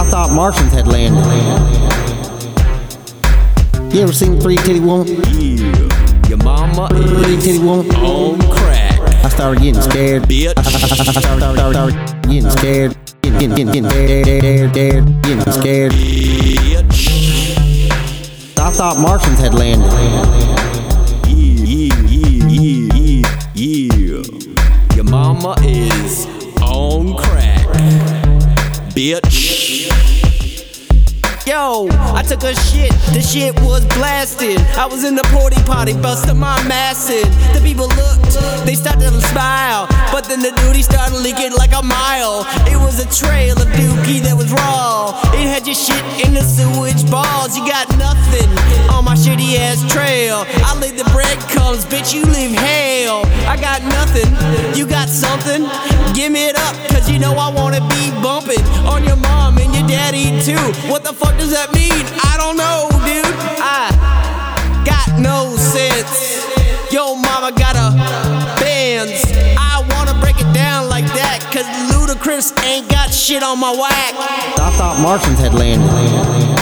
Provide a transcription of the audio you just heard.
thought Martians had landed. You ever seen Three Titty Woman? Yeah, your mama Three is Titty Woman? on crack. I started getting scared. Bitch. I started getting scared. Getting scared. Bitch. I thought Martians had landed. Yeah. Your mama is on crack. Bitch. Yo, I took a shit, the shit was blasted. I was in the porty potty, busting my masses. The people looked, they started to smile, but then the duty started leaking like a mile. It was a trail of dookie that was raw. It had your shit in the sewage balls. You got nothing on my shitty ass trail. I laid the breadcrumbs, bitch, you live hell. I got nothing, you got something. Give me it up, cause you know I wanna be bumping on your mom and your daddy too. What the fuck does that mean? I don't know, dude. I got no sense. Yo, mama got a Benz. I wanna break it down like that, cause Ludacris ain't got shit on my whack. I thought Martians had landed.